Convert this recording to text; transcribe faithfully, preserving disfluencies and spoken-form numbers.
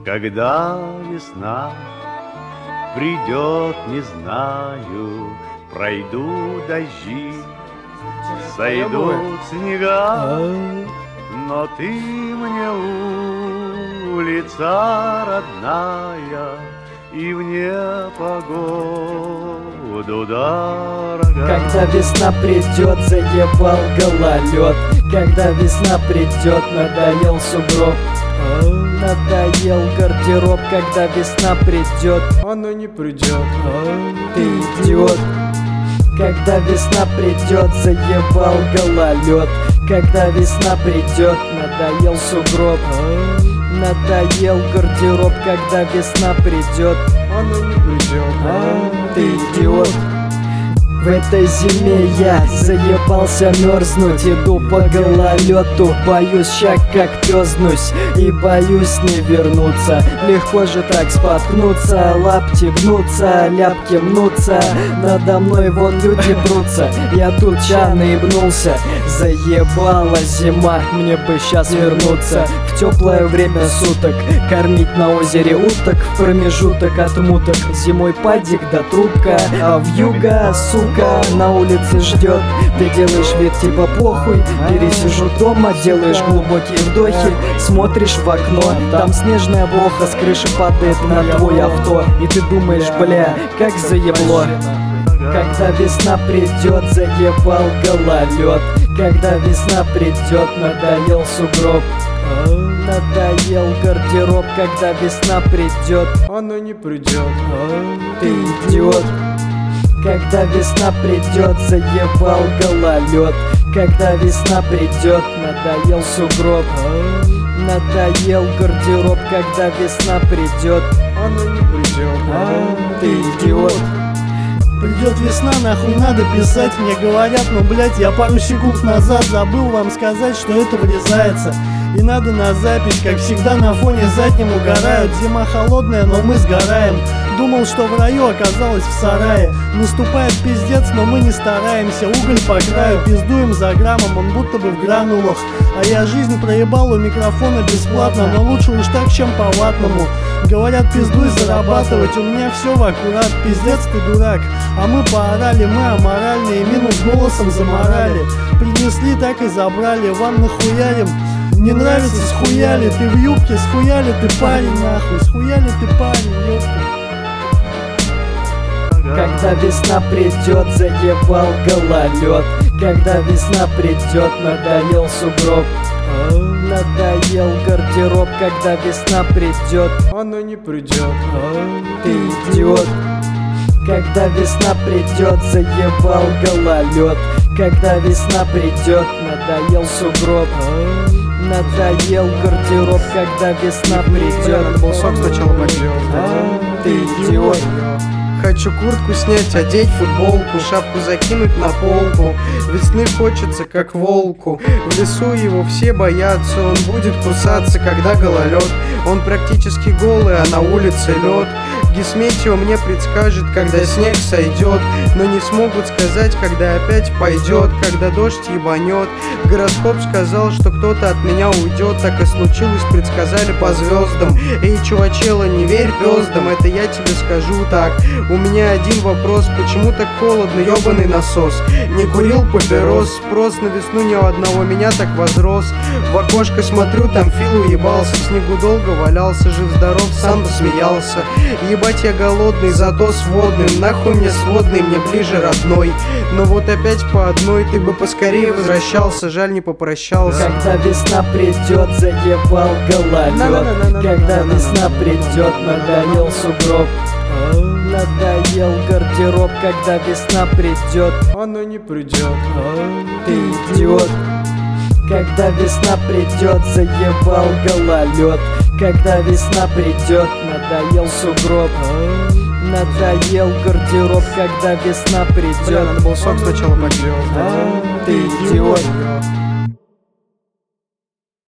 Когда весна придет, не знаю, пройду дожди, сойдут снега, но ты мне улица родная и в непогоду дорога. Когда весна придет, заебал гололед. Когда весна придет, надоел сугроб. Надоел гардероб. Когда весна придет, она не придет, ты идиот. Когда весна придет, заебал гололед. Когда весна придет, надоел сугроб. Надоел гардероб. Когда весна придет, она не придет, ты идиот. В этой зиме я заебался мерзнуть. Иду по гололёду, боюсь ща как пёзнусь. И боюсь не вернуться. Легко же так споткнуться. Лапти гнутся, ляпки мнутся. Надо мной вон люди прутся. Я тут ща наебнулся. Заебала зима, мне бы щас вернуться в теплое время суток. Кормить на озере уток в промежуток от муток. Зимой падик да трубка, а вьюга, сука, на улице ждет. Ты делаешь вид типа похуй. Пересижу дома, делаешь глубокие вдохи. Смотришь в окно, там снежная блоха с крыши падает на твой авто. И ты думаешь, бля, как заебло. Когда весна придет, заебал гололед. Когда весна придет, надоел сугроб. Надоел гардероб. Когда весна придет, она не придет, ты идиот. Когда весна придет, заебал гололед. Когда весна придет, надоел сугроб. Надоел гардероб. Когда весна придет, она не придет, ты идиот. Придет весна, нахуй надо писать. Мне говорят, ну блять, я пару секунд назад забыл вам сказать, что это врезается. И надо на запись, как всегда на фоне задним угорают. Зима холодная, но мы сгораем. Думал, что в раю, оказалось в сарае. Наступает пиздец, но мы не стараемся. Уголь по краю, пиздуем за граммом, он будто бы в гранулах. А я жизнь проебал у микрофона бесплатно, но лучше уж так, чем по ватному. Говорят, пиздуй зарабатывать, у меня все в аккурат. Пиздец ты дурак, а мы поорали, мы аморальные. Минус голосом заморали. Принесли, так и забрали, вам нахуярим. Не нравится, схуяли, ты в юбке, схуяли ты парень, нахуй, схуяли ты парень, ёпта. Когда весна придет, заебал гололед. Когда весна придет, надоел сугроб. Надоел гардероб. Когда весна придет, она не придет, ты идиот. Когда весна придет, заебал гололед. Когда весна придет, надоел сугроб. Надоел гардероб. Когда весна придет, надо был сок сначала поделать. ты идиот. Хочу куртку снять, одеть футболку, шапку закинуть на полку. Весны хочется, как волку. В лесу его все боятся, он будет кусаться, когда гололед. Он практически голый, а на улице лед. Гисметео мне предскажет, когда снег сойдет, но не смогут сказать, когда опять пойдет, когда дождь ебанет. Гороскоп сказал, что кто-то от меня уйдет, так и случилось, предсказали по звездам. Эй, чувачела, не верь звездам, это я тебе скажу так. У меня один вопрос, почему так холодно, ебаный насос? Не курил папирос, спрос на весну ни у одного меня так возрос. В окошко смотрю, там Фил уебался, в снегу долго валялся, жив-здоров, сам посмеялся. Ебать, я голодный, зато сводный, нахуй мне сводный, мне ближе родной. Но вот опять по одной, ты бы поскорее возвращался, жаль не попрощался. Когда весна придет, заебал гололед. Когда весна придет, надоел сугроб. Надоел гардероб. Когда весна придет, она не придет, ты идиот. Когда весна придет, заебал гололед. Когда весна придет, надоел сугроб. Надоел гардероб. Когда весна придет, надо был сок сначала поделать. ты идиот.